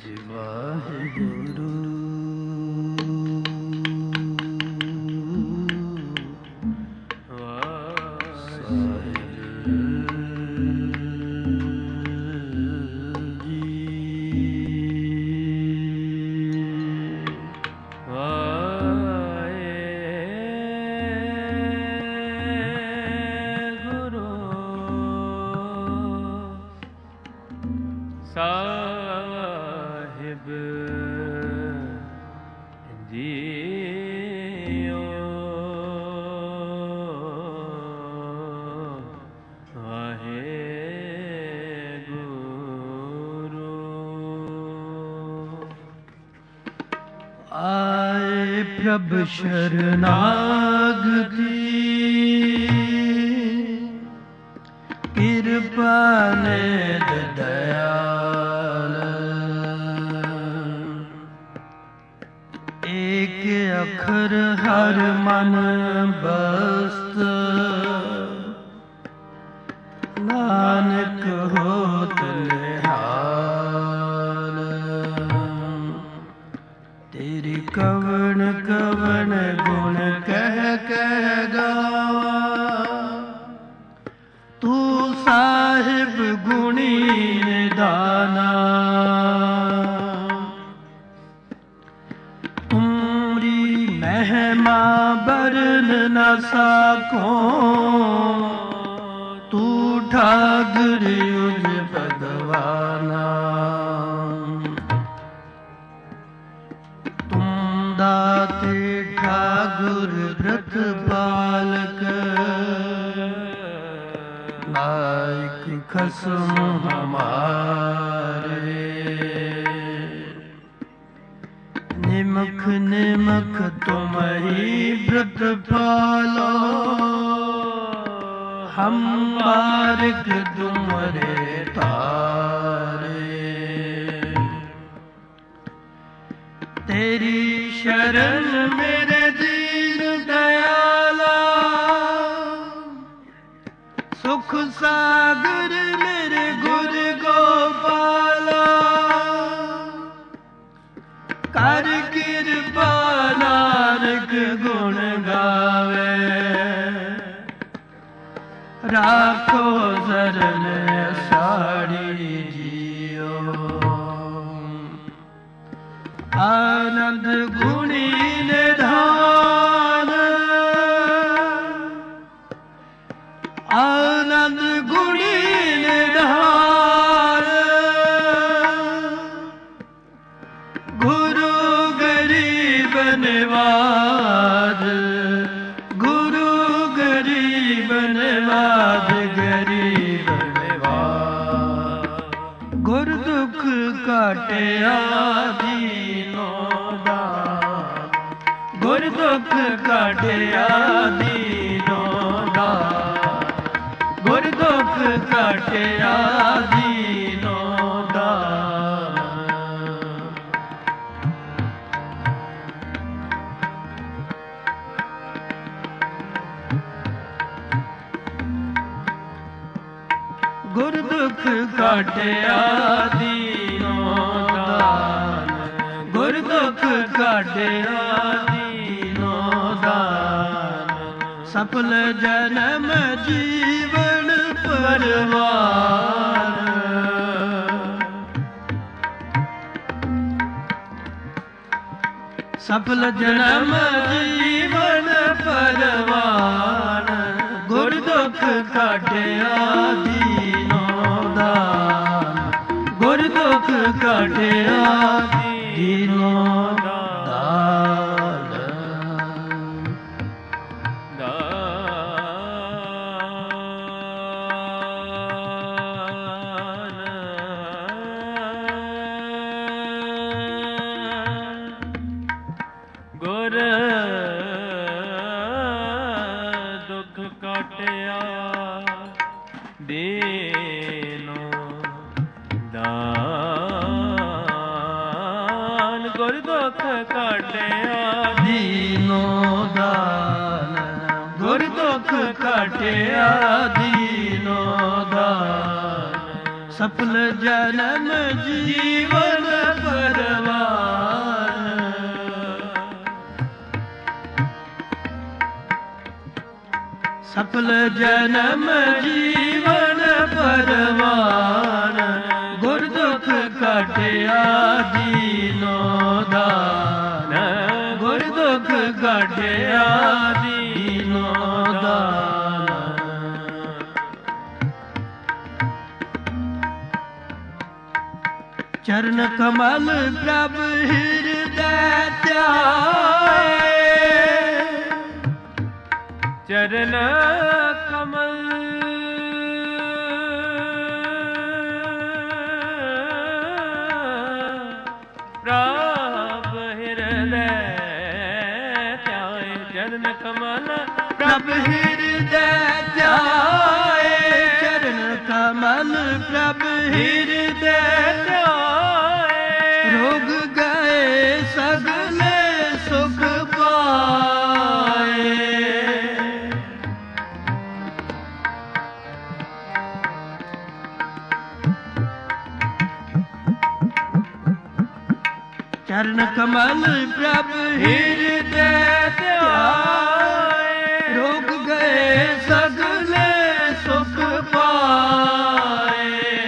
ਵਾਹਿਗੁਰੂ ਸਾਹਿਬ JIO Waheguru ਆਏ ਪ੍ਰਭ ਸ਼ਰਨਾਗਤੀ ਕਿਰਪਾ ਨਿਧ ਦਇਆਲ ਏਕ ਅੱਖਰ ਹਰ ਮਨ ਬਸਤ ਨਾਨਕ ਹੋਤ ਨਿਹਾਲ ਤੇਰੀ ਕਵਣ ਕਵਣ ਗੁਣ ਕਹਿ ਕਹਿ ਗਾਵਾਂ ਤੂੰ ਸਾਹਿਬ ਗੁਣੀ ਨਿਦਾਨਾ ਤੁਮਰੀ ਮਹਿਮਾ ਬਰਨ ਨ ਸਾਕੋ ਤੂੰ ਠਾਗੁਰ ਉਜ ਭਗਵਾਨਾ ਤੁਮ ਦਾਤੇ ਠਾਗੁਰ ਬ੍ਰਤ ਬਾਲਕ ਨਾਇਕ ਖਸਮ ਹਮਾਰੇ ਨਿਮਖ ਨਿਮਖ ਤੁਮਹੀ ਬ੍ਰਤ ਪਾਲੋ ਹਮ ਬਾਰਿਕ ਤੁਮਰੇ ਤਾਰੇ ਤੇਰੀ ਸ਼ਰਨ ਮੇਰੇ ਦੀਨ ਦਇਆਲਾ ਸੁਖ ਸਾਗਰ ਮੇਰੇ ਗੁਰ ਗੋਪਾਲਾ ਕਰ ਕਿਰਪਾ ਨਾਨਕ ਗੁਣ ਗਾਵੇ ਰਾਖੋ ਜ਼ਰਨ ਸਾੜੀ ਜੀਓ ਆਨੰਦ ਗੁਣੀ ਨਿਧਾਨ ਆਨੰਦ ਗੁਣੀ ਨਿਧਾਨ ਗੁਰੂ ਗਰੀਬ ਨਿਵਾਜ ਗੁਰੂ ਗਰੀਬ ਨਿਵਾਜ ਗਰੀਬ ਨਿਵਾਜ ਗੁਰ ਦੁਖ ਕਾਟਿਆ ਦੀਨੋ ਦਾਨ ਗੁਰ ਦੁਖ ਕਾਟਿਆ ਦੀਨੋ ਦਾਨ ਗੁਰ ਦੁਖ ਕਾਟਿਆ ਦੀਨੋ ਦਾਨ ਗੁਰ ਦੁਖ ਕਾਟਿਆ ਦੀਨੋ ਦਾਨ ਗੁਰ ਦੁਖ ਕਾਟਿਆ ਦੀਨੋ ਦਾਨ ਸਫਲ ਜਨਮ ਜੀਵਨ ਪਰਵਾਨ ਸਫਲ ਜਨਮ ਜੀਵਨ ਪਰਵਾਨ ਗੁਰ ਦੁਖ ਕਾਟਿਆ ਦੀਨੋ ਦਾਨ ਗੁਰ ਦੁਖ ਕਾਟਿਆ ਦੀਨੋ ਦਾਨ ਗੁਰ ਦੁਖ ਕਾਟਿਆ ਦੀਨੋ ਦਾਨ ਗੁਰ ਦੁਖ ਕਾਟਿਆ ਦੀਨੋ ਦਾਨ ਗੁਰ ਦੁਖ ਕਾਟਿਆ ਦੀਨੋ ਦਾਨ ਸਫਲ ਜਨਮ ਜੀਵਨ ਸਫਲ ਜਨਮ ਜੀਵਨ ਪਰਵਾਨ, ਗੁਰ ਦੁਖ ਕਾਟਿਆ ਦੀਨੋ ਦਾਨ, ਗੁਰ ਦੁਖ ਕਾਟਿਆ ਦੀਨੋ ਦਾਨ। ਚਰਨ ਕਮਲ ਪ੍ਰਭ ਹਿਰਦੈ ਧਿਆਏ, ਚਰਨ ਕਮਲ ਪ੍ਰਭ ਹਿਰਦੈ ਧਿਆਏ, ਚਰਨ ਕਮਲ ਪ੍ਰਭ ਹਿਰਦੈ ਧਿਆਏ, ਚਰਨ ਕਮਲ ਪ੍ਰਭ ਹਿਰਦੈ ਧਿਆਏ, ਰੋਗ ਗਏ ਸਗਲੇ ਸੁਖ ਪਾਏ। ਚਰਨ ਕਮਲ ਪ੍ਰਭ ਹਿਰਦੈ ਧਿਆਏ, ਰੋਗ ਗਏ ਸਗਲੇ ਸੁਖ ਪਾਏ।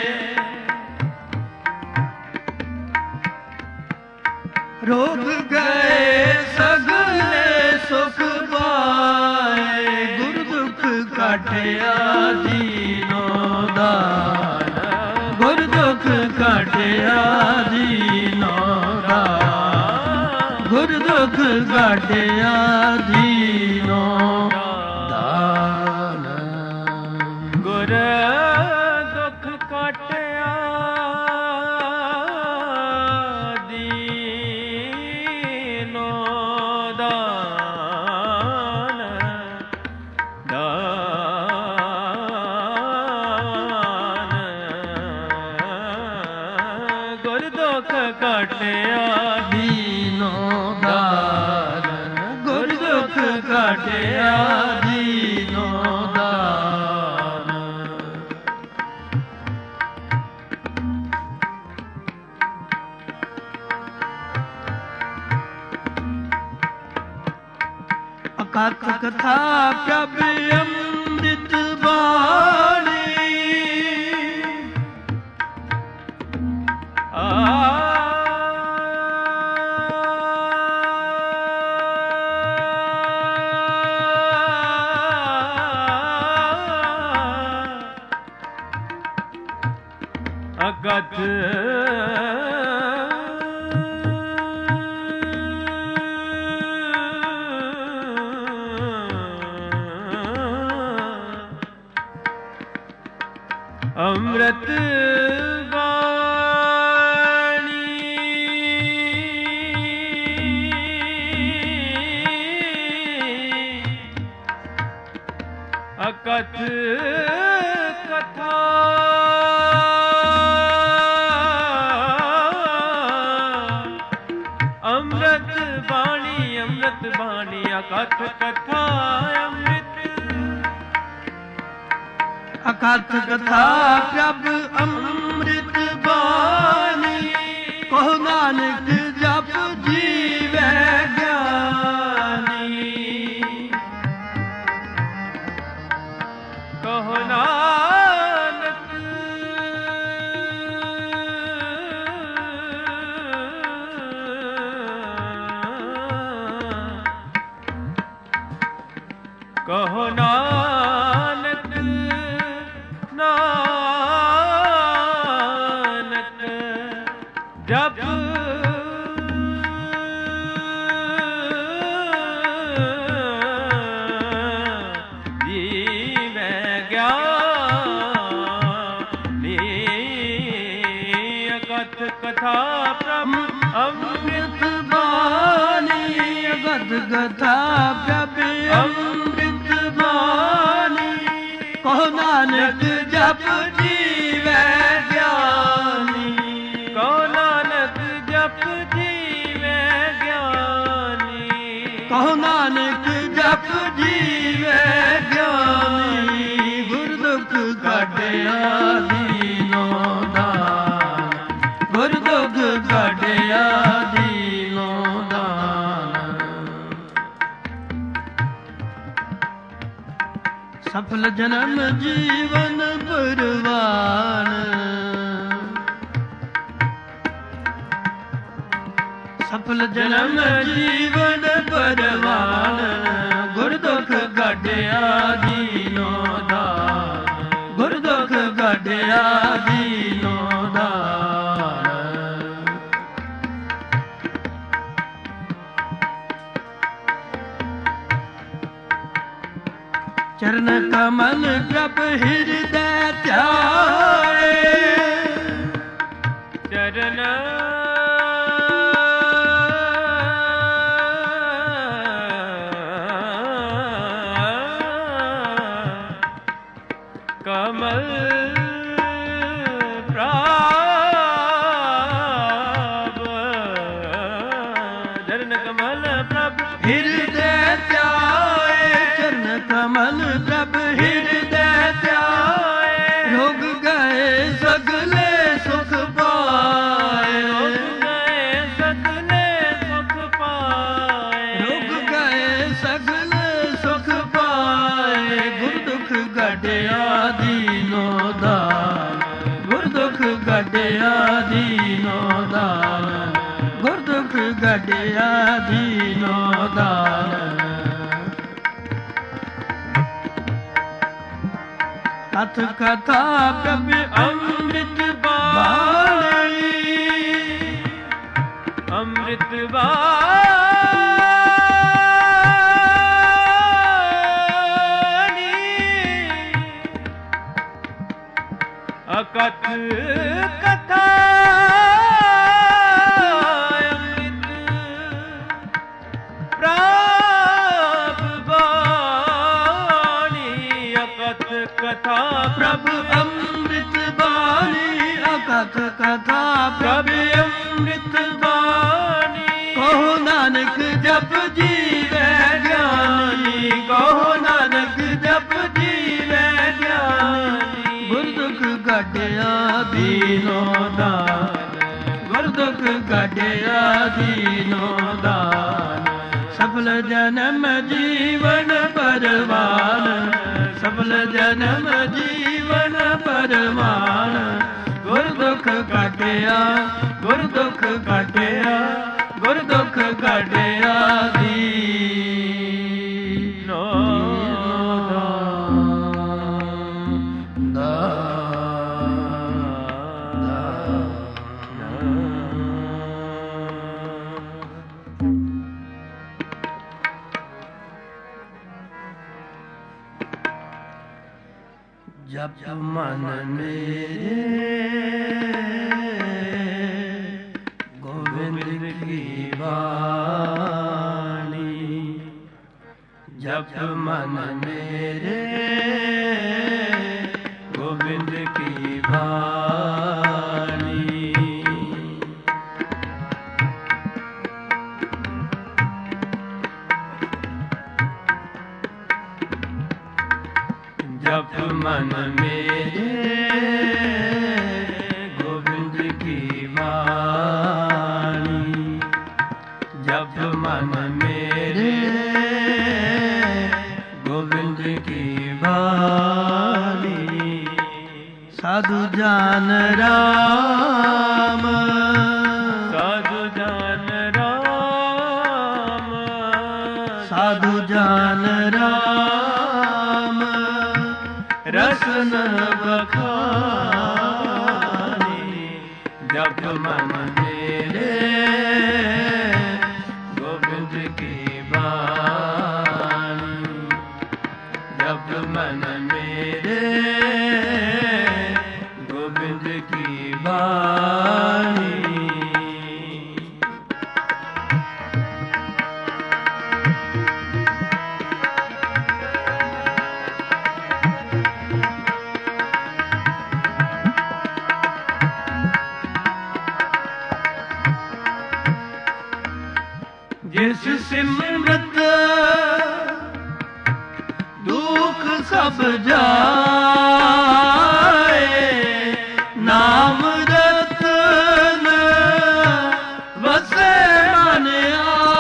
ਰੋਗ ਗਏ ਸਗਲੇ ਸੁਖ ਪਾਏ, ਗੁਰ ਦੁਖ ਕਾਟਿਆ ਦੀਨੋ ਦਾਨ, ਗੁਰ ਦੁਖ ਕਾਟਿਆ ਦੀਨੋ ਦਾਨ, ਗੁਰ ਦੁਖ ਕਾਟਿਆ ਦੀਨੋ ਦਾਨ। ਗੁਰ ਦੁਖ ਕਾਟਿਆ ਦੀਨੋ ਦਾਨ, ਦਾਨ। ਗੁਰ ਦੁਖ ਕਾਟਿਆ ਦੀਨੋ ਦਾਨ, ਗੁਰ ਦੁਖ ਕਾਟਿਆ ਦੀਨੋ ਦਾਨ। ਅਕਥ ਕਥਾ ਪ੍ਰਭ ਅੰਮ੍ਰਿਤ ਬਾਣੀ, ਅਕਥ ਅੰਮ੍ਰਿਤ ਬਾਣੀ, ਅਕਥ ਕਥਾ ਅੰਮ੍ਰਿਤ ਬਾਣੀ, ਅੰਮ੍ਰਿਤ ਬਾਣੀ, ਅਕਥ ਕਥਾ ਅੰਮ੍ਰਿਤ। ਅਕਥ ਕਥਾ ਪ੍ਰਭ ਅੰਮ੍ਰਿਤ ਬਾਣੀ, ਕਹੋ ਨਾਨਕ ਜਪ ਜੀਵੈ ਗਿਆਨੀ। ਕਹੋ ਨਾਨਕ ਕਹੋ ਨਾਨਕ, ਨਾਨਕ ਜਪ ਜੀਵੈ ਗਿਆਨੀ। ਅਕਥ ਕਥਾ ਪ੍ਰਭ ਅੰਮ੍ਰਿਤ ਬਾਣੀ, ਅਕਥ ਕਥਾ ਪ੍ਰਭ ਅੰਮ੍ਰਿਤ ਬਾਣੀ, ਕਹੋ ਨਾਨਕ ਜਪ ਜੀਵੈ ਗਿਆਨੀ। ਕਹੋ ਨਾਨਕ ਜਪ ਜੀਵੈ ਗਿਆਨੀ, ਕਹੋ ਨਾਨਕ ਜਪ ਜੀਵੈ ਗਿਆਨੀ। ਗੁਰ ਦੁਖ ਕਾਟਿਆ ਦੀਨੋ ਦਾਨ, ਗੁਰ ਦੁਖ ਕਾਟਿਆ ਦੀਨੋ ਦਾਨ। ਸਫਲ ਜਨਮ ਜੀਵਨ ਪਰਵਾਨ, ਸਫਲ ਜਨਮ ਜੀਵਨ ਪਰਵਾਨ, ਗੁਰ ਦੁਖ ਗਾਢਿਆ ਦੀਨੋ ਦਾਨ, ਗੁਰ ਦੁਖ ਗਾਢਿਆ ਦੀਨੋ ਦਾਨ। ਚਰਨ ਕਮਲ ਪ੍ਰਭ ਹਿਰਦੈ ਧਿਆਏ, ਚਰਨ ਕਮਲ ਪ੍ਰਭ, ਚਰਨ ਕਮਲ ਪ੍ਰਭ ਹਿਰਦੈ ਧਿਆਏ, ਚਰਨ ਕਮਲ ਪ੍ਰਭ ਹਿਰਦੈ ਧਿਆਏ, ਰੋਗ ਗਏ ਸਗਲੇ ਸੁਖ ਪਾਏ, ਰੋਗ ਗਏ ਸਗਲੇ ਸੁਖ ਪਾਏ, ਰੋਗ ਗਏ ਸਗਲੇ ਸੁਖ ਪਾਏ, ਗੁਰ ਦੁਖ ਗਾਢਿਆ ਦੀਨੋ ਦਾਨ, ਗੁਰ ਦੁਖ ਗਾਢਿਆ ਦੀਨੋ ਦਾਨ, ਗੁਰ ਦੁਖ ਗਾਢਿਆ ਦੀਨੋ ਦਾਨ। ਕਥ ਕਥਾ ਪ੍ਰਭ ਅੰਮ੍ਰਿਤ ਬਾਣੀ, ਅੰਮ੍ਰਿਤ ਬਾਣੀ, ਅਕਥ ਕਥਾ ਅੰਮ੍ਰਿਤ ਪ੍ਰਭ ਬਾਣੀ, ਅਕਥ ਕਥਾ ਪ੍ਰਭ ਅੰਮ੍ਰਿਤ ਬਾਣੀ, ਅਕਥ ਕਥਾ ਪ੍ਰਭ ਅੰਮ੍ਰਿਤ ਬਾਣੀ, ਕਹੋ ਨਾਨਕ ਜਪ ਜੀਵੈ ਗਿਆਨੀ, ਕਹੋ ਨਾਨਕ ਜਪ ਜੀਵੈ ਗਿਆਨੀ, ਗੁਰ ਦੁਖ ਗਾਢਿਆ ਦੀਨੋ ਦਾਨ, ਗੁਰ ਦੁਖ ਗਾਢਿਆ ਦੀਨੋ ਦਾਨ, ਸਫਲ ਜਨਮ ਜੀਵਨ ਪਰਵਾਨ, ਸਫਲ ਜਨਮ ਜੀਵਨ ਪਰਵਾਨ, ਗੁਰ ਦੁਖ ਗਾਢਿਆ, ਗੁਰ ਦੁਖ ਗਾਢਿਆ, ਗੁਰ ਦੁਖ ਗਾਢਿਆ ਦੀਨੋ ਜਪ ਮਨ ਮੇਰੇ ਗੋਬਿੰਦ ਕੀ ਬਾਣੀ, ਜਪ ਮਨ ਮੇਰੇ ਗੋਬਿੰਦ ਕੀ ਬਾਣੀ, ਜਪ ਮਨ ਮੇਰੇ ਗੋਬਿੰਦ ਕੀ ਬਾਣੀ, ਜਪ ਮਨ ਮੇਰੇ ਗੋਬਿੰਦ ਕੀ ਬਾਣੀ, ਸਾਧੂ ਜਾਨ ਰਾਮ, ਸਾਧੂ ਜਾਨ ਰਾਮ, ਸਾਧੂ ਜਾਨ ਰਾਮ, ਰਸਨ ਬਖਾਨੀ, ਜਪ ਮਨ ਮੇਰੇ ਗੋਬਿੰਦ ਕੀ ਬਾਣੀ, ਜਪ ਮਨ ਮੇਰੇ ਗੋਬਿੰਦ ਕੀ ਬਾਣੀ। ਜਿਸ ਸਿਮਰਤ ਦੁਖ ਸਭ ਜਾਏ, ਨਾਮ ਰਤਨ ਵਸੇ ਮਨ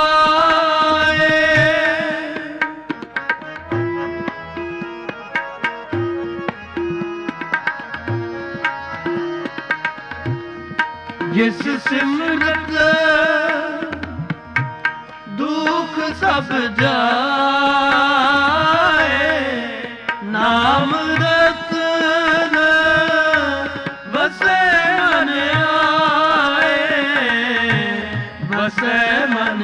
ਆਏ, सिमरत दुख सब जाए, नाम रतन बसे मन आए, बसे मन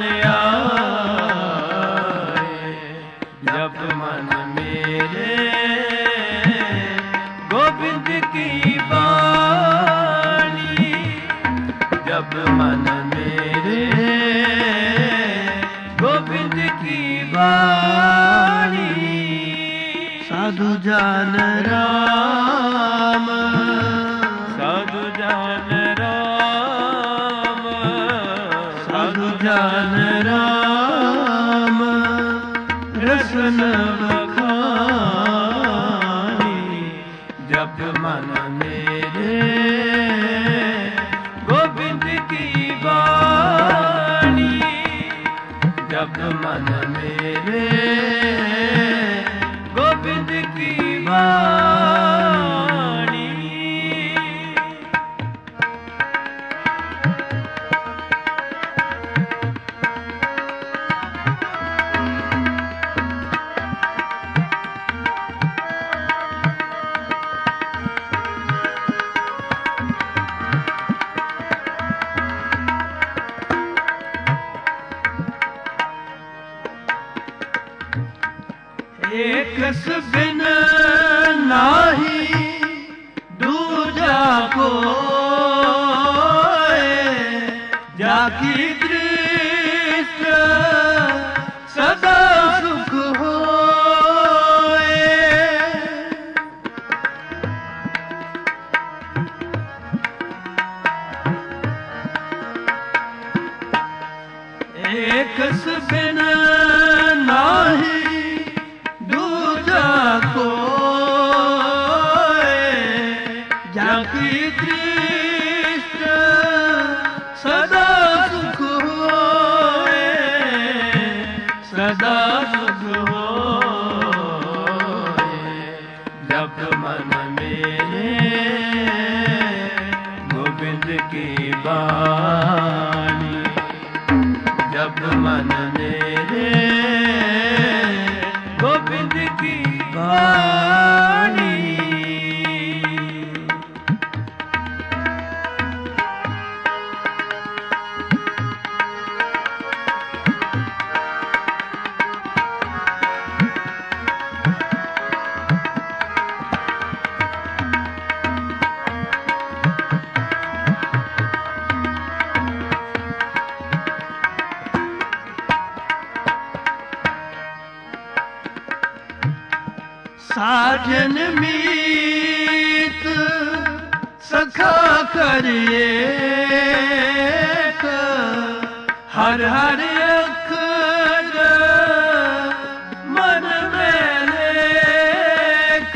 आए। जब मन मेरे गोविंद की बाणी, जब मन मेरे गोविंद की बाणी, साधु जान राम, साधु जान राम, साधु जान राम, रसन बखानी। जब मन मेरे गोविंद की बाणी, जब मन मेरे गोविंद की वाणी। एक बिन नाही दूजा कोय, जाकी दृष्टि सदा सुख होए। एक बिन नाही जाकी दृष्टि सदा सुख होए, सदा सुख होए। जब मन मेरे गोविंद की बाणी, जब मन मेरे गोविंद की बाणी। साजन मीत सखा करिए, हर हर अखर मन में लेख।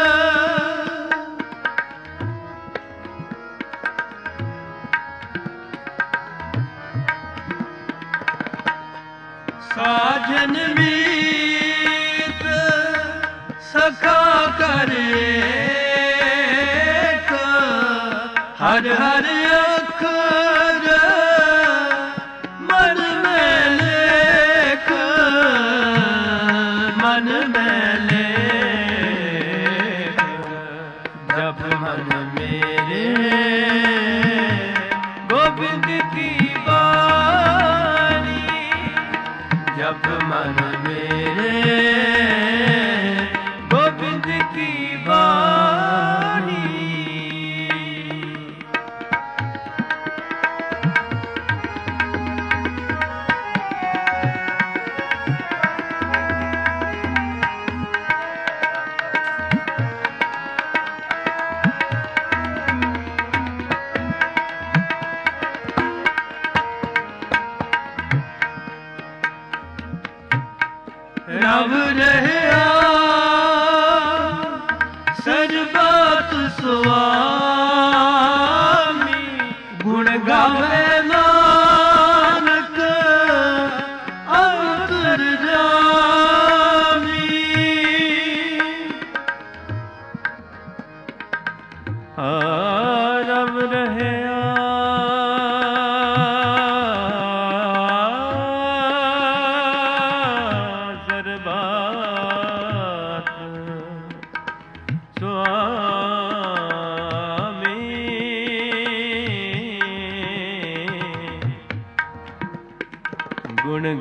साजन मीत सखा करे, हर हर अखर मन में लेख, मन में लेख। जब मन मेरे गोविंद की बाणी, जब मन मेरे गोविंद की वाणी। रव रहया सजबात स्वामी, गुण गावे नानक अंतरजामी। रव रहया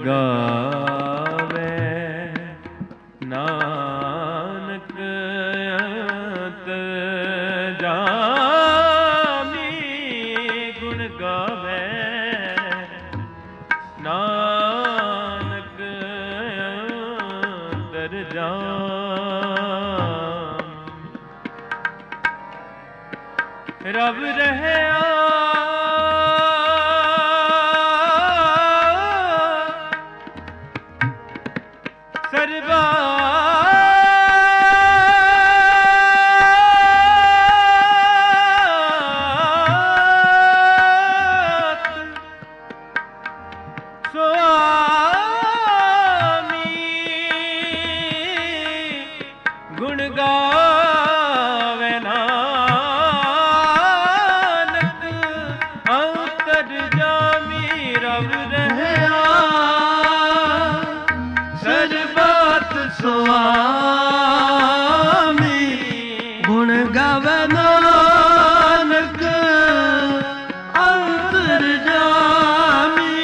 ਗਾਵੇ ਨਾਨਕ ਅੰਤ ਜਾਮੀ ਗੁਣ ਗਾਵੇ ਨਾਨਕ ਅੰਤਰ ਜਾਮ ਰਬ ਰਹਿਆ ਸਰਬਾ ਗੁਣ ਗਾਵੇ ਨਾਨਕ ਅੰਤਰ ਜਾਮੀ ਰਬ ਰਹਿਆ ਸਰਬਤ ਸੁਆਮੀ ਗੁਣ ਗਾਵੇ ਨਾਨਕ ਅੰਤਰ ਜਾਮੀ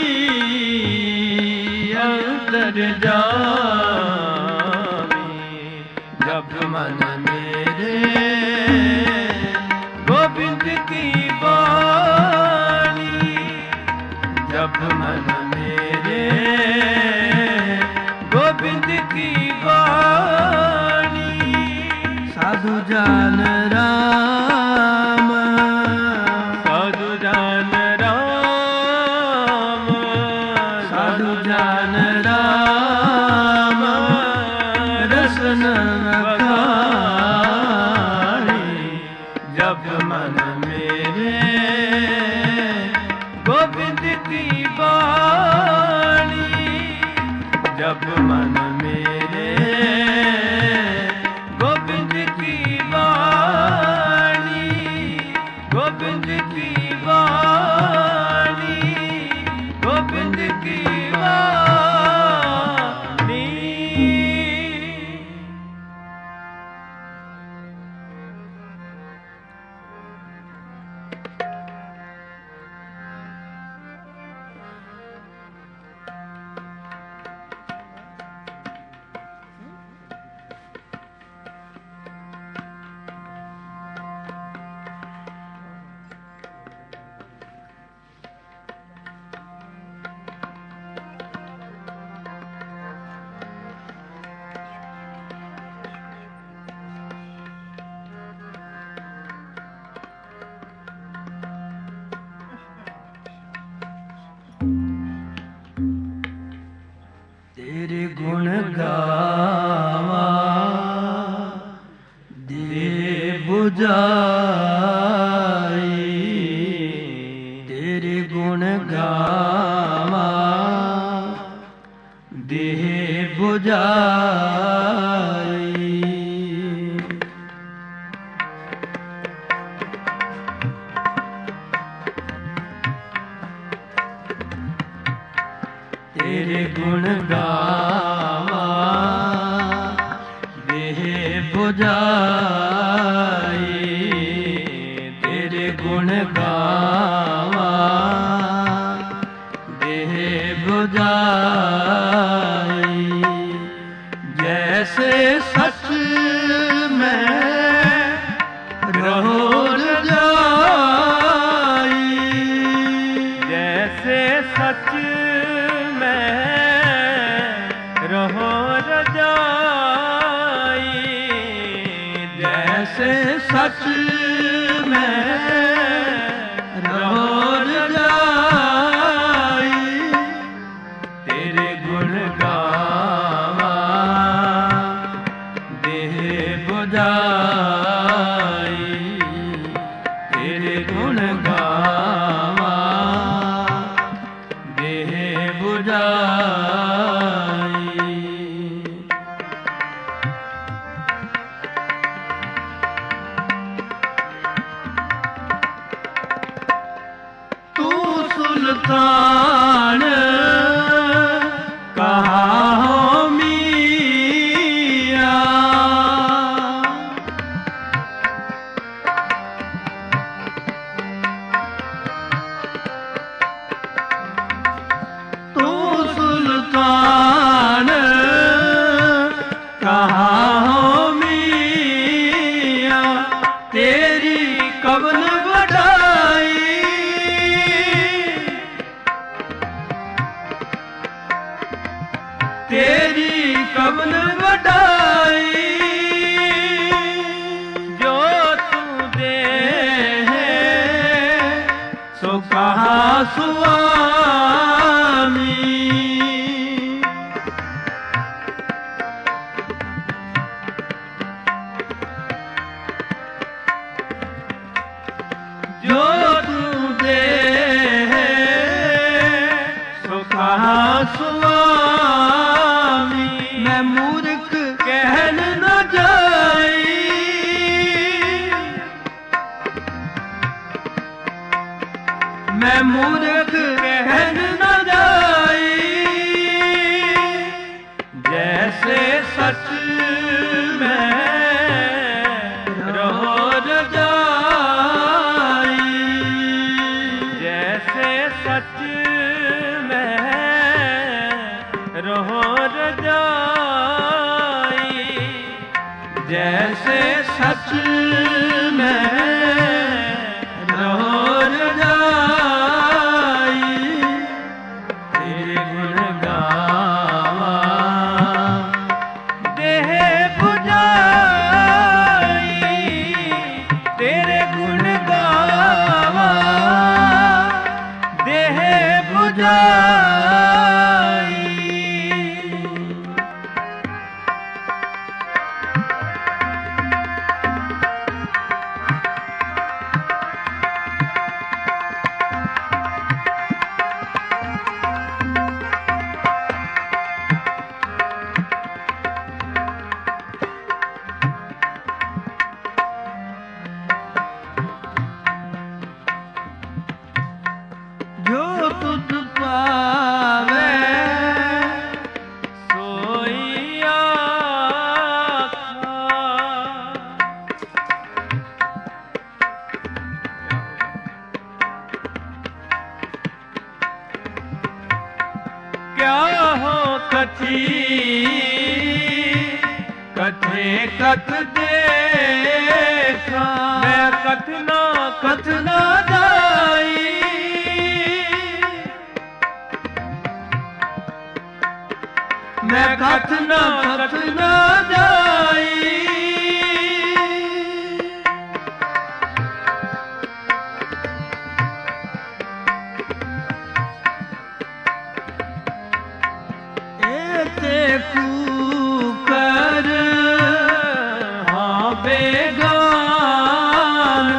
ਅੰਤਰ ਜਾਮੀ ਜਪ ਮਨ ਮੇਰੇ ਗੋਬਿੰਦ ਕੀ ਬਾਣੀ ਜਪ ਮਨ ਮੇਰੇ ਗੋਬਿੰਦ ਕੀ ਬਾਣੀ ਸਾਧੂ ਜਨ ਰਾਮ ਸਾਧੂ ਜਨ ਰਾਮ ਸਾਧੂ ਜਨ ਰਾਮ ਰਸਨ ਜਪ ਮਨ ਮੇਰੇ ਗੋਬਿੰਦ ਕੀ ਬਾਣੀ ਜਪ ਮਨ ਮੇਰੇ ਗੋਬਿੰਦ ਕੀ ਬਾਣੀ ਗੋਬਿੰਦ ਕੀ ਬਾਣੀ ਗੋਬਿੰਦ ਕੀ ਬਾਣੀ ਤੇਰੇ ਗੁਣ ਗਾਵਾ ਦੇ ਬੁਝਾਈ ਤੇਰੇ ਗੁਣ ਗਾਵਾ ਦੇ ਬੁਝਾਈ ਤੇਰੇ ਗੁਣ ਗਾਵਾ ਦੇਹ ਬੁਝਾਈ ਤੇਰੇ ਗੁਣ ਗਾਵਾ ਦੇਹ ਬੁਝਾਈ ਜੈਸੇ ਸੱਚ ਮੈਂ ਰਹੋ ਰਜਾਈ ਜੈਸੇ ਸੱਚ रहो रजाई जैसे सच में रहो रजाई तेरे गुण गावा देह बुझाई तेरे गुण गावा देह बुझाई सुल्तान कहाँ हो मियां तू सुल्तान कवन वडाई जो तू दे सो कहा सुआमी जो तू दे सो कहा सुआमी मैं मूर्ख कहन न जाई मैं मूर्ख कहन न जाई जैसे सच में रहो रजाई जैसे सच में रहो रजाई जैसे सच में रहो रजाई तेरे गुण गावा देह बुझाई तेरे गुण गावा देह बुझाई जो तुझ पावे सोई आखा क्या हो कथी कथे कथ देखा मैं कथना कथना जाई मैं कथना कथना जाई ऐसे कूकर हाँ बेगाना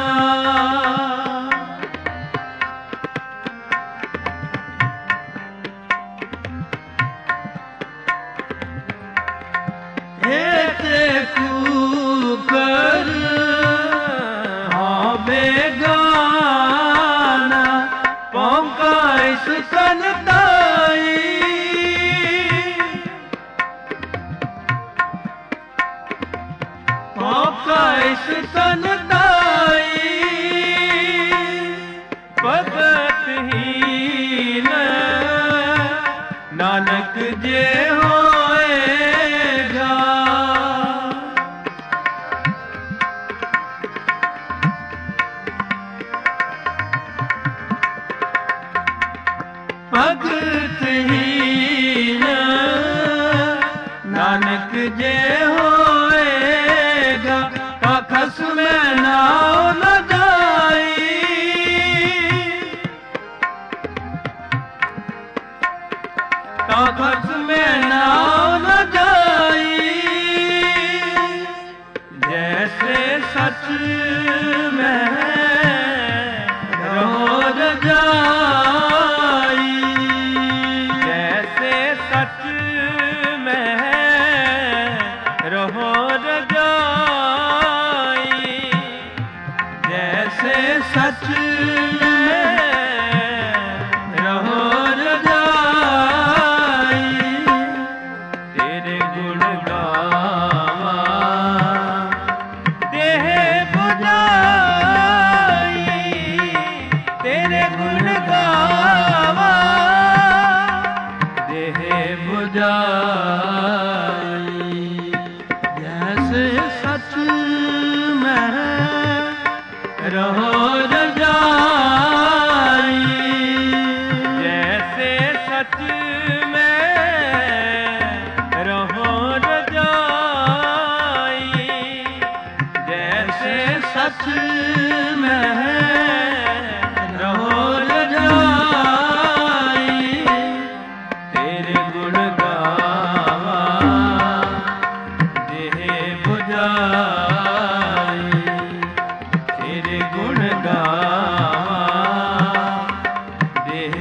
ऐसे कूकर हाँ बेगाना पौंका इस कनताई पौंका इस कनताई भगत हीन नानक जे होएगा भगत हीन नानक जे होएगा कखस में नाव न जाई कखस में नाव न जाई जैसे सच में रहो रजाई जैसे सच में रहो रजाई जैसे सच में रहो रजाई तेरे गुण गावा देह बुझाई तेरे गुण गावा देह बुझाई जैसे सच में रहो रजाई जैसे सच में रहो गुण गावा देह बुझाई, तेरे गुण गावा देह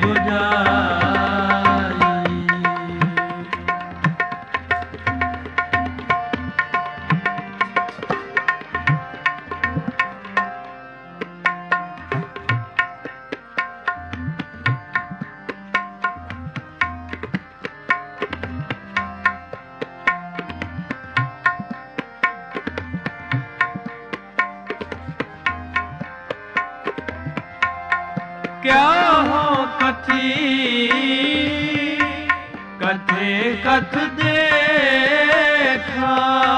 बुझाई। क्या हो कथी कथे कथ देखा,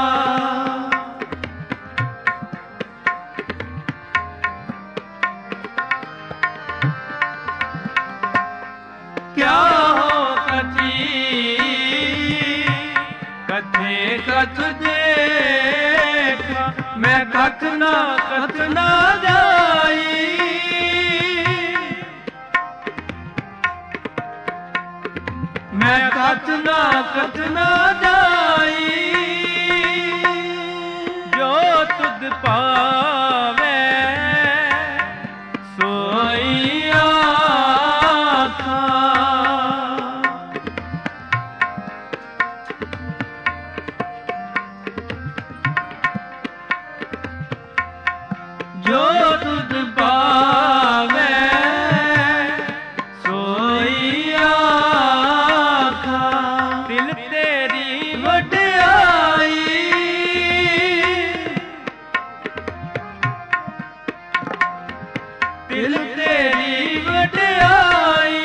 क्या हो कथी कथे कथ देखा, मैं कथ ना जाई, मैं कथ ना जाई, जो तुद पावे सोई आखा, जो तुद पावे सोई आखा, दिल तेरी वड्याई, दिल तेरी वड्याई,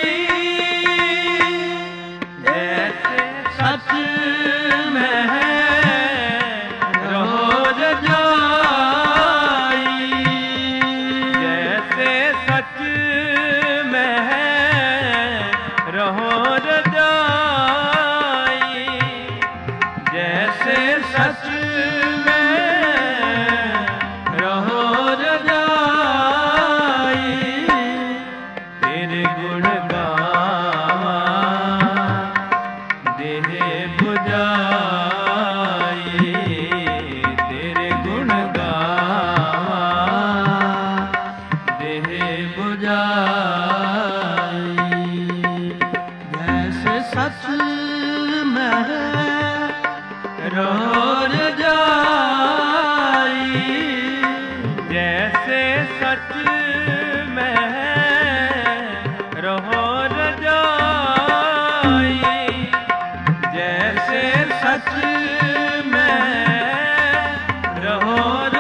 जैसे सच में रहो रजाई, जैसे सच में रहो रजाई, जैसे सच में रहो रजाई, तेरे गुण गावा देह बुझाई, तेरे गुण गावा देह बुझाई, जैसे सच में रहो रजाई, जैसे सच में रहो रजाई, जैसे सच में रहो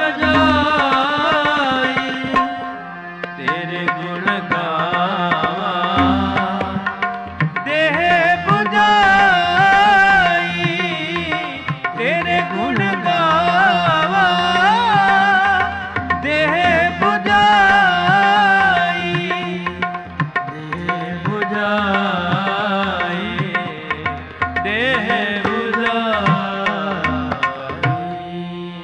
रजाई, तेरे गुण गावा देह बुझाई, तेरे गुण गावा देह बुझाई, देह बुझाई, देह बुझाई।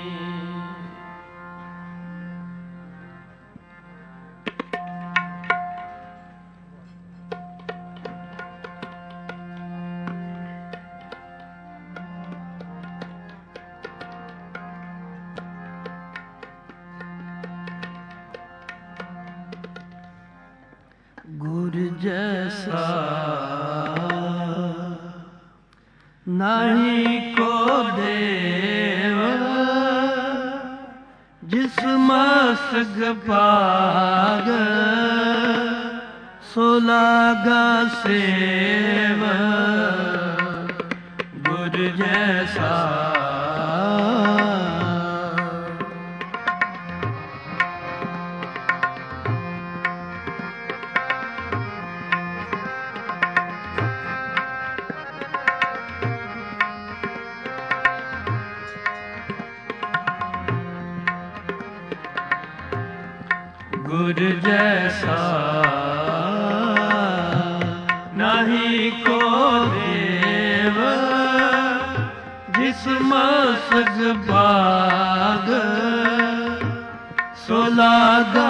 गुरु जैसा नहीं को देव, जिस मसग पाग सोलागा सेव, गुरु जैसा गुरु जैसा नहीं को देव, जिस मसग बाग सोलागा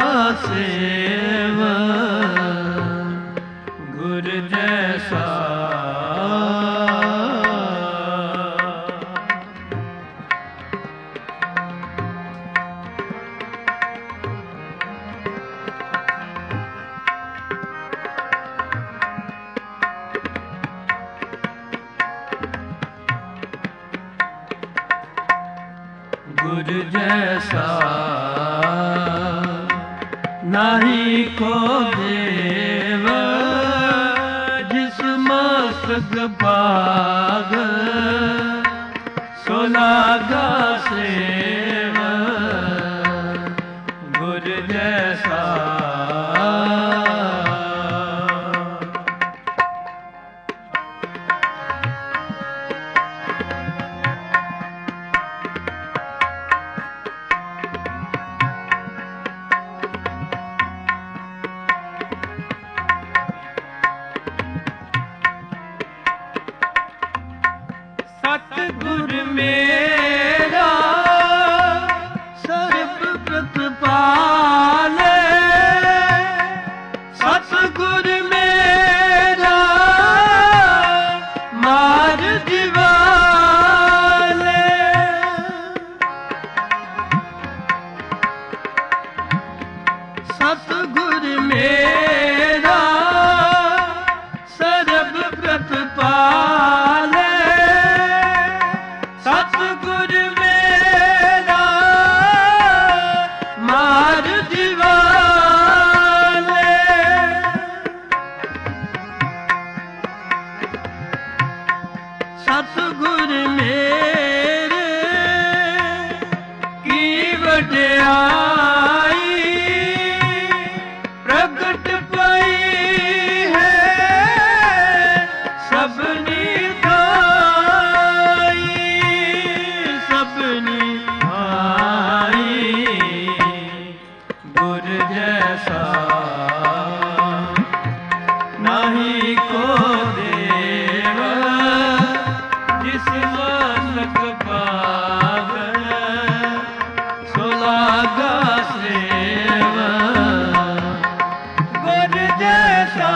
सेव, गुरु जैसा गुर जैसा नाही को देव जिस मस्तक पाग सो लागा सेव गुर जैसा। सतगुर मेरा सर्व प्रतिपाले, सतगुर मेरा मार दिवाले, सतगुर मेरा सर्व प्रतिपाले, सतगुर मेरा मार दिवाले, सतगुर मेरे की वड्याई प्रगट पई है सबनी नाही को देव जिस मस्तक पाग सो लागा सेव गुर जैसा।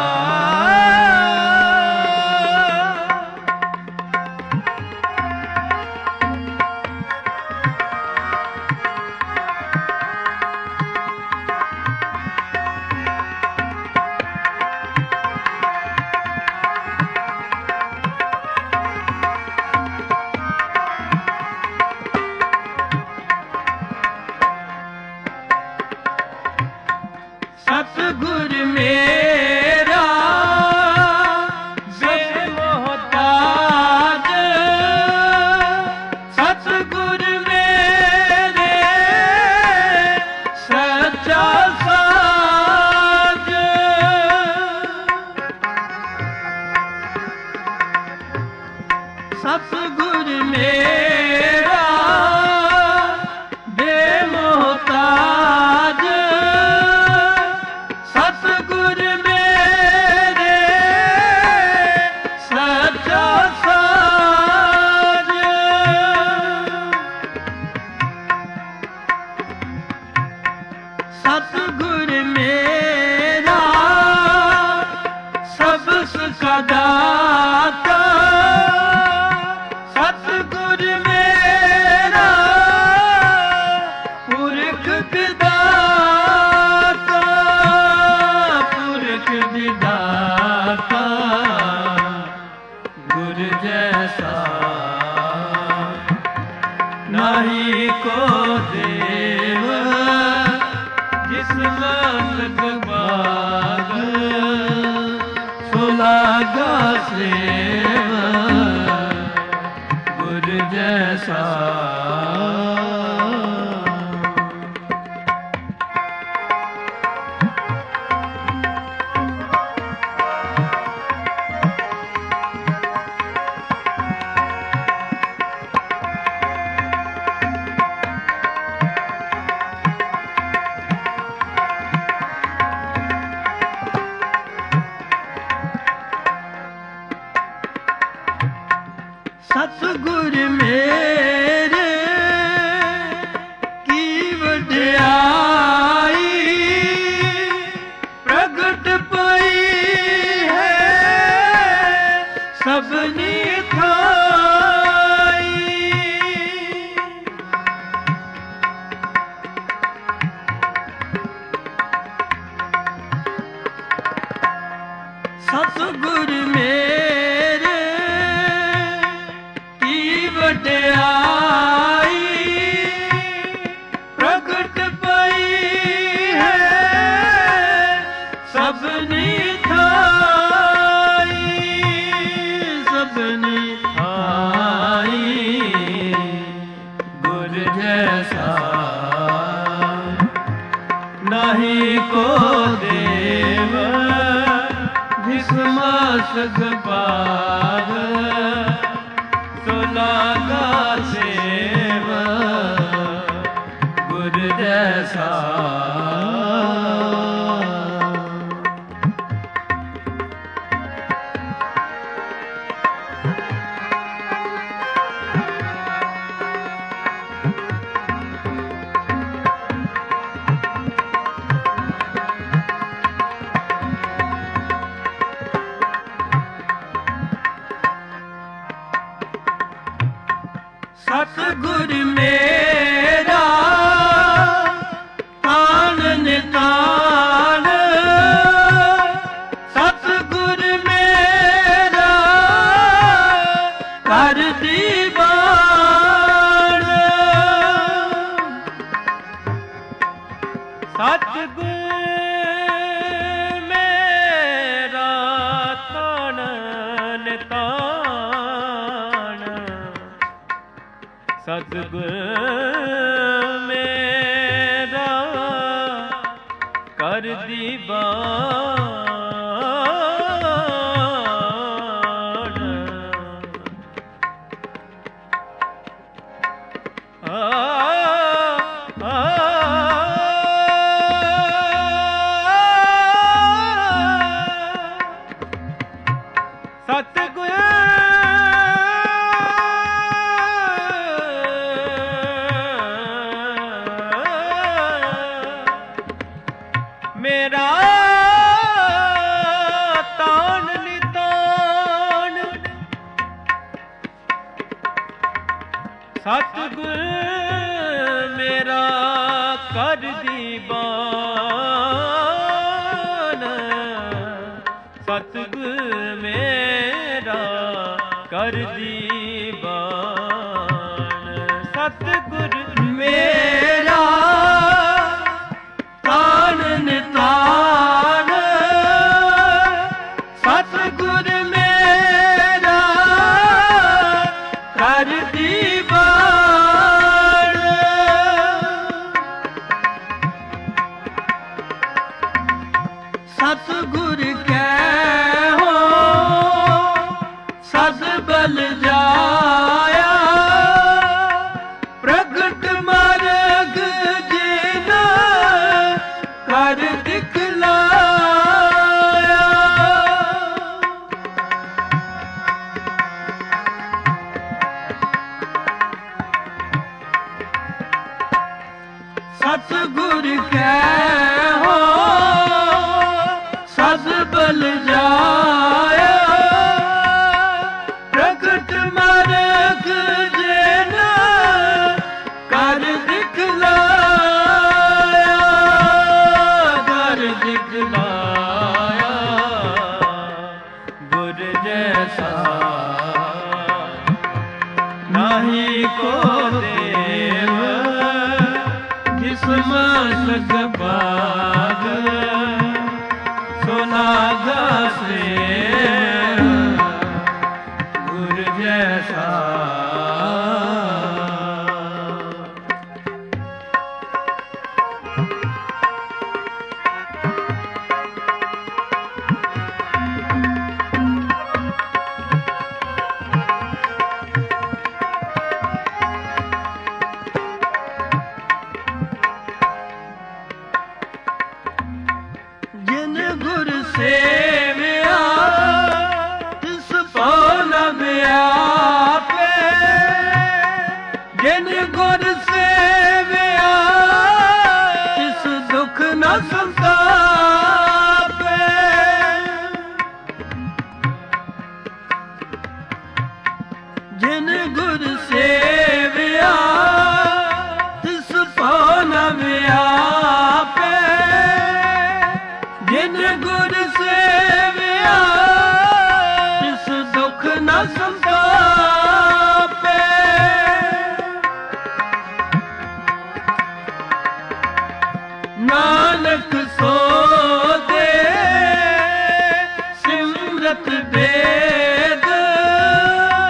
सतगुर मेरा बेमोहताज, सतगुर मेरे सच्चा साज, सतगुर मेरा बेमोहताज, सतगुर मेरे सच्चा साज, सतगुर मेरा सब सुखा दाता, सतगुर मेरा पुरख विदाता, पुरख विदाता गुर जैसा नाही को देव जिस मस्तक पाग सो लागा सेव गुर जैसा। सतगुर मेरे की वड्याई प्रगट पई है सबनी थाई, सतगुर मेरे की वड्याई नहीं को देव जिसमा सग पाव सो लागा सेव गुर जैसा। सतगुर मेरा तान नितान, सतगुर मेरा कर दीवान, सतगुर मेरा तान नितान, सतगुर मेरा कर दीवान। सतगुर मेरा तान नितान, सतगुर मेरा कर दीवान, सतगुर मेरा कर दीवान। सतगुर मेरा तान नितान, सतगुर मेरा कर दीवान। सतगुर कहो सद बल जाया, प्रगट मार्ग जिन कर दिखलाया। सतगुर कहो सद बल जाया, प्रगट मार्ग जिन कर दिखलाया, कर दिखलाया गुर जैसा। नहीं को देव जिसमा सग पाव सो लागा सेव गुर जैसा। जिन गुर सेविया तिस पान व्यापे, जिन गुर सेविया तिस दुख न संतापे। जिन गुर सेविया तिस पान व्यापे, जिन गुर सेविया तिस दुख न संतापे। नानक सो दे सिमरत वेद,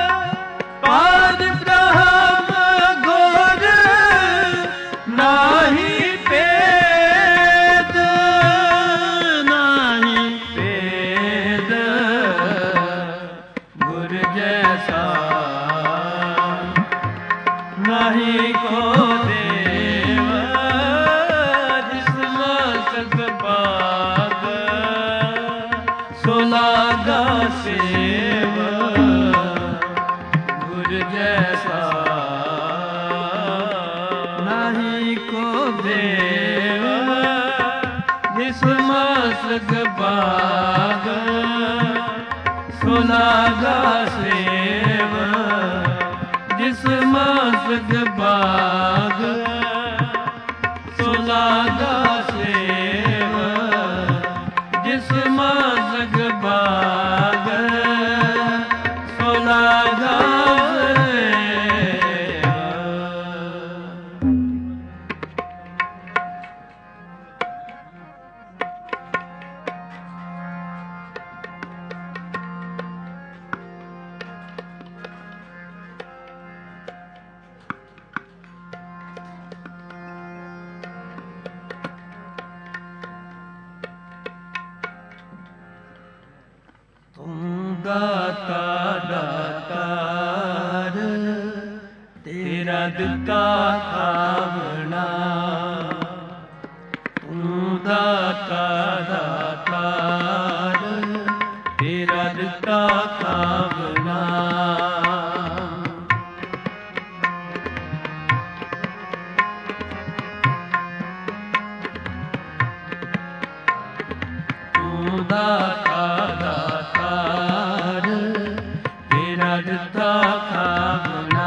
ਨਹੀਂ ਕੋ ਦੇਵ ਜਿਸਮਾ ਸਗ ਪਾਗ ਸੋ ਲਾਗਾ ਸੇਵ ਗੁਰ ਜੈਸਾ ਨਹੀਂ ਕੋ ਦੇਵ ਜਿਸਮਾ ਸਗ ਪਾਗ ਸੋ ਲਾਗਾ ਸੇਵ ਜਿਸਮਾ ਸਗ ਬਾਗ ਸੋ ਲਾਗਾ ਸੇਵ ਜਿਸਮਾ ਸਗ ਬਾਗ ਸੋ ਲਾਗਾ ਦਾਤਾ ਦਾਤਾਰ ਤੇਰਾ ਦਿੱਤਾ ਖਾਵਣਾ ਤੂੰ ਦਾਤਾ ਦਾਤਾਰ ਤੇਰਾ ਦਿੱਤਾ ਖਾਵਣਾ ਤੂੰ ਦਾਤਾ ਦਾਤਾਰ ਤੇਰਾ ਦਿੱਤਾ ਖਾਵਣਾ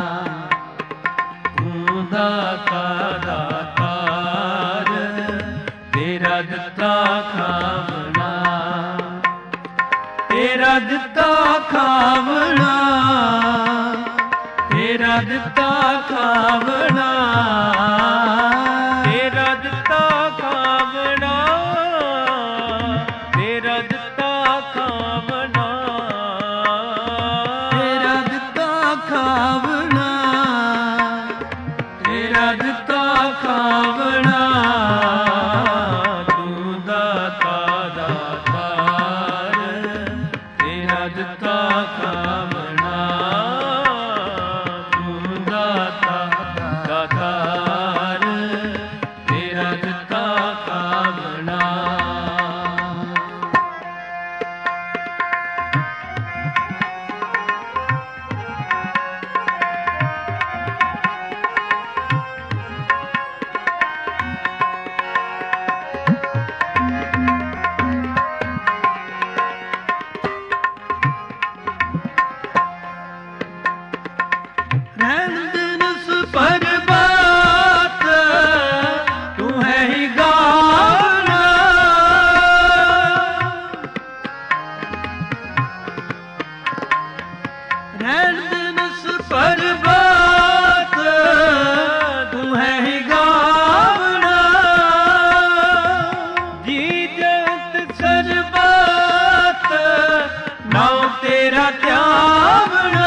ਤੂੰ ਦਾਤਾ ਦਾਤਾਰ ਤੇਰਾ ਦਿੱਤਾ ਖਾਵਣਾ ਤੇਰਾ ਦਿੱਤਾ ਖਾਵਣਾ ਤੇਰਾ ਦਿੱਤਾ ਖਾਵਣਾ ਤੇਰਾ ਦਿੱਤਾ ਖਾਵਣਾ ਤੇਰਾ ਦਿੱਤਾ ਖਾਵਣਾ ਤੇਰਾ ਦਿੱਤਾ ਖਾਵਣਾ ਤੇਰਾ ਦਿੱਤਾ ਖਾਵਣਾ ਤੂੰ ਦਾਤਾ ਦਾਤਾਰ ਤੇਰਾ ਦਿੱਤਾ ਖਾਵਣਾ ਤੂੰ ਦਾਤਾ ਦਾਤਾਰ ਤੇਰਾ ਦਿੱਤਾ ਖਾਵਣਾ ਰਹਿਣ ਦਿਨਸ ਪਰਬਾਤ ਤੂੰ ਹੈ ਹੀ ਗਾਵਣਾ ਰਹਿਣ ਦਿਨਸ ਪਰਬਾਤ ਤੂੰ ਹੈ ਹੀ ਗਾਵਣਾ ਜੀ ਜੰਤ ਸਰਬਤ ਨਾਉ ਤੇਰਾ ਧਿਆਵਣਾ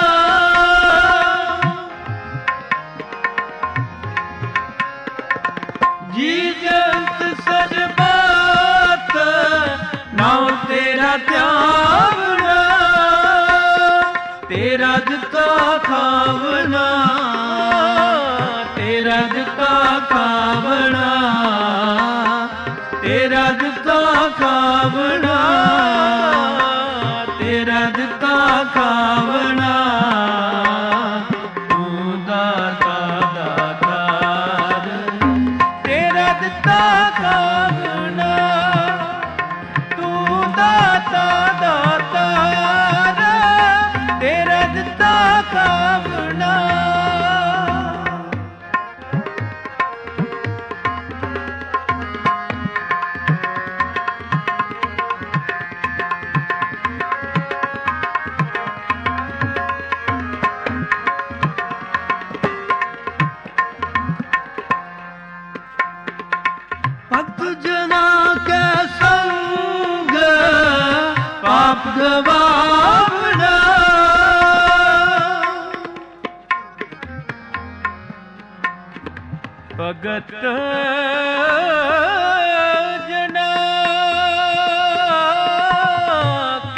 ਜੀ ਜੰਤ ਸਰਬਤ ਨਾਉ ਤੇਰਾ ਧਿਆਵਣਾ ਤੇਰਾ ਦਿੱਤਾ ਖਾਵਣਾ ਤੇਰਾ ਦਿੱਤਾ ਖਾਵਣਾ ਤੇਰਾ ਦਿੱਤਾ ਖਾਵਣਾ ਤੇਰਾ ਦਿੱਤਾ ਖਾਵਣਾ ਤੂੰ ਦਾਤਾ ਦਾਤਾਰ ਤੇਰਾ ਦਿੱਤਾ ਖਾਵਣਾ ਤੂੰ ਦਾਤਾ ਦਾਤਾਰ ਤੇਰਾ ਦਿੱਤਾ ਖਾਵਣਾ ਭਗਤ ਜਨਾ ਕੈ ਸੰਗ ਪਾਪ ਗਵਾਵਣਾ ਭਗਤ ਜਨਾ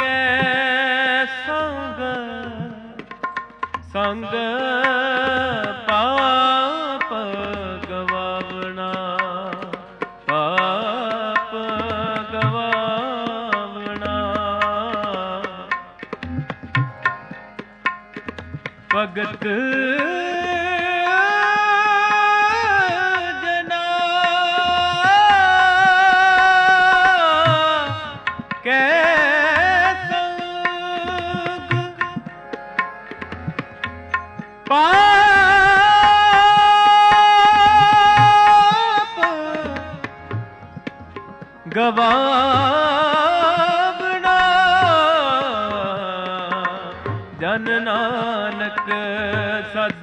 ਕੈ ਸੰਗ ਭਗਤ ਜਨਾ ਕੈ ਸੰਗ ਪਾਪ ਗਵਾਵਣਾ ਜਨ ਨਾਨਕ ਸਦ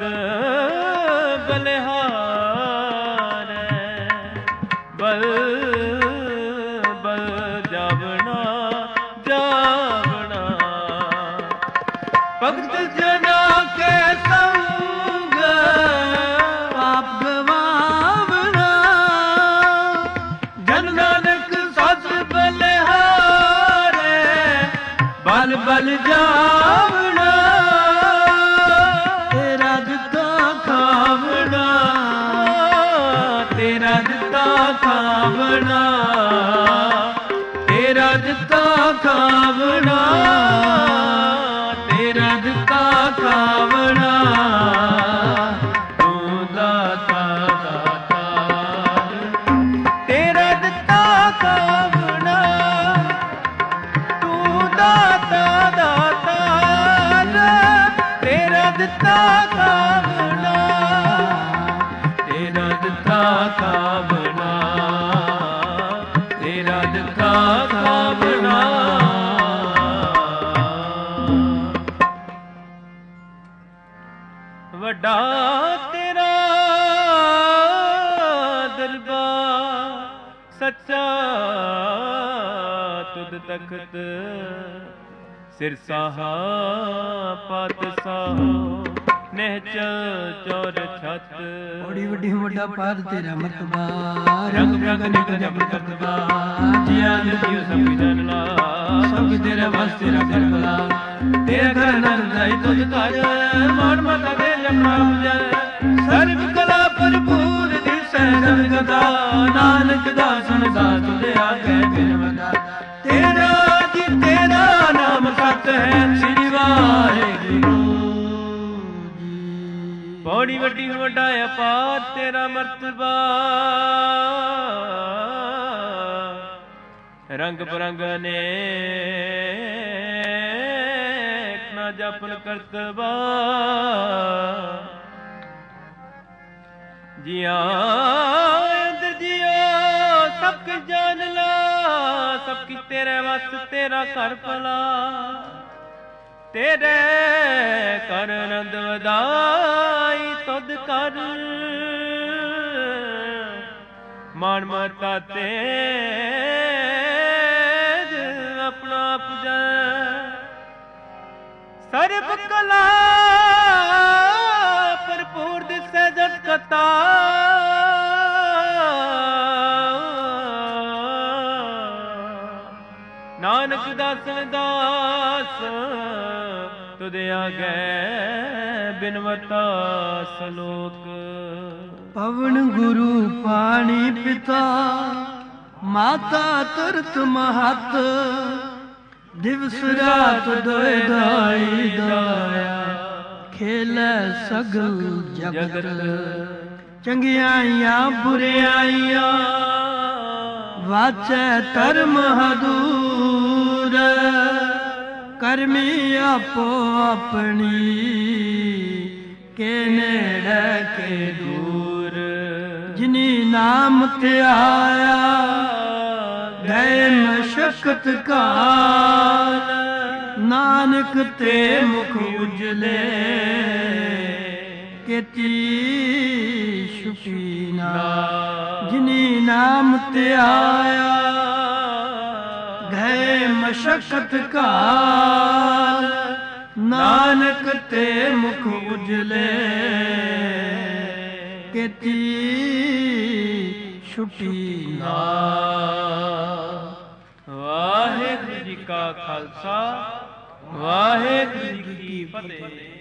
ਬਲਿਹਾਰੈ ਬਲ ਬਲ ਜਾਵਣਾ ਜਾਵਣਾ ਭਗਤ ਜਨਾ ਕੇ ਸੰਗ ਪਾਪ ਗਵਾਵਣਾ ਜਨ ਨਾਨਕ ਸਦ ਬਲਿਹਾਰੈ ਬਲ ਬਲ ਜਾਵਣਾ ਤੇਰਾ ਦਿੱਤਾ ਖਾਵਣਾ ਤੇਰਾ ਦਿੱਤਾ ਖਾਵਣਾ ਤੇਰਾ ਦਿੱਤਾ ਖਾਵਣਾ ਤੇਰਾ ਦਿੱਤਾ ਖਾਵਣਾ ਤੂੰ ਦਾਤਾ ਦਾਤਾਰ ਤੇਰਾ ਦਿੱਤਾ ਖਾਵਣਾ ਤੂੰ ਦਾਤਾ ਦਾਤਾਰ ਤੇਰਾ ਦਿੱਤਾ ਖਾਵਣਾ ਤੇਰਾ ਦਿੱਤਾ ਖਾਵਣਾ ਤੇਰਾ ਦਿੱਤਾ ਖਾਵਣਾ ਵੱਡਾ ਤੇਰਾ ਦਰਬਾਰ ਸੱਚਾ ਤੁਧ ਤਖਤ ਸਿਰ ਸਾਹਾ ਪਾਤਸ਼ਾਹ ਨਿਹਚਲ ਚੌਰ ਛਤ ਬੜੀ ਵੱਡੀ ਵੱਡਾ ਪਾਦ ਤੇਰਾ ਮਰਤਬਾ ਰੰਗ ਰੰਗ ਨਿਕ ਜਬ ਕਰਤਬਾ ਜੀਆ ਜੀਉ ਸਭ ਜਨ ਲਾ ਸਭ ਤੇਰੇ ਵਸ ਤੇਰਾ ਕਰਬਲਾ ਤੇਰੇ ਘਰ ਨਰਦਾਈ ਤੁਧ ਘਰ ਮਾਨ ਮਾਤਾ ਦੇ ਜਮਨਾ ਪੂਜੈ ਸਰਬ ਕਲਾ ਭਰਪੂਰ ਦਿਸੈ ਜਗਦਾ ਨਾਨਕ ਦਾਸਨ ਦਾਸ ਤੁਧ ਆਗੇ ਬਿਨਵਦਾ ਤੇਰਾ ਜੀ ਤੇਰਾ ਨਾਮ ਸਤ ਹੈ ਸ੍ਰੀ ਵਾਹਿਗੁਰੂ ਬੜੀ ਵੱਡੀ ਵੱਡਾ ਅਪਾਰ ਤੇਰਾ ਮਰਤਬਾ ਰੰਗ ਬਰੰਗ ਅਨੇਕ ਨਾ ਜਪਨ ਕਰਤਬਾ ਜੀਆ ਅੰਦਰ ਜੀਓ ਸਭ ਕੁਝ ਜਾਣ ਲਾ ਸਭ ਕੁਝ ਤੇਰੇ ਵਸ ਤੇਰਾ ਘਰ ਭਲਾ ਤੇਰੇ ਕਰ ਆਨੰਦ ਵਧਾਈ ਤੁਧ ਕਰ ਮਾਨ ਮਤਾ ਤੇਜ ਆਪਣਾ ਪੁਜੈ ਸਰਬ ਕਲਾ ਭਰਪੂਰ ਦਿਸੈ ਜਤ ਕਤਾ ਨਾਨਕ ਦਾਸਨ ਦਾਸ ਤੁਧ ਆਗੇ ਬਿਨਵਤਾ ਸਲੋਕ ਪਵਨ ਗੁਰੂ ਪਾਣੀ ਪਿਤਾ ਮਾਤਾ ਤੁਰਤ ਮਹਤ ਦਿਵਸ ਰਾਤ ਦੋਇ ਦਾਈ ਦਾਇਆ ਖੇਲੇ ਸਗਲ ਜਗਤ ਚੰਗਿਆਈਆਂ ਬੁਰਿਆਈਆਂ ਵਾਚੈ ਧਰਮ ਹਦੂਰ ਕਰਮੀ ਆਪੋ ਆਪਣੀ ਕੇ ਨੇੜੇ ਕੇ ਦੂਰ ਜਿਨੀ ਨਾਮ ਧਿਆਇਆ ਗਏ ਮਸ਼ਕਤ ਕਾਲ ਨਾਨਕ ਤੇ ਮੁਖ ਉਜਲੇ ਕੀਤੀ ਸ਼ੁਕੀਨਾ ਜਿਨੀ ਨਾਮ ਧਿਆਇਆ ਗਏ ਮਸ਼ਕਤ ਕਾਲ ਨਾਨਕ ਤੇ ਮੁਖ ਉਜਲੇ ਕੀਤੀ ਛੁਟੀ ਨਾ। ਵਾਹਿਗੁਰੂ ਜੀ ਕਾ ਖਾਲਸਾ ਵਾਹਿਗੁਰੂ ਜੀ ਕੀ ਫਤਿਹ।